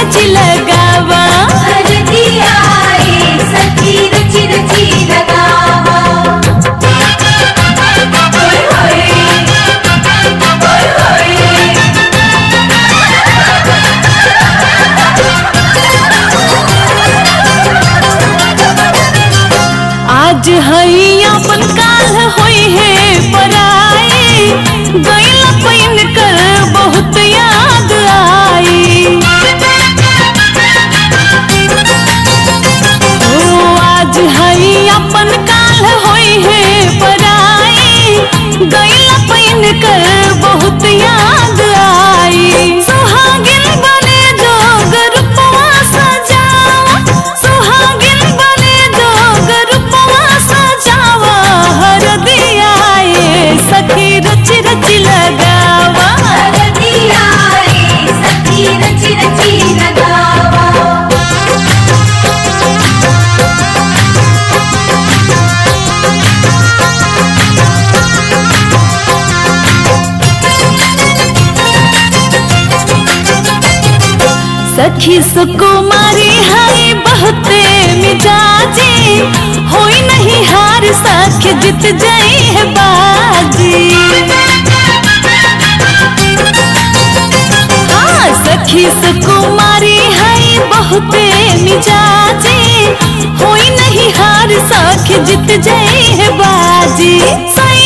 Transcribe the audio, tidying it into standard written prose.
रची लगावा। हरदिया रे सखी रची रची लगावा। होय होय होय होय। आज हई अपन काल होई है पराई, गईला पैन कर बहुत याद आई। ओ आज हई अपन काल होई है पराई, गईला पैन कर बहुत याद आई। सुहागिन बने जोग रूपवा सजावा, सुहागिन बने जोग रूपवा सजावा। हरदिया ये सखी रची रची लगावा। हरदिया रे सखी रची रची लगावा। सखी सुकुमारी है बहुते मिजाजी, होई नहीं हार सखी जीत जाई है बाजी। हाँ सखी सुकुमारी है बहुते मिजाजी, होई नहीं हार सखी जीत जाई है बाजी।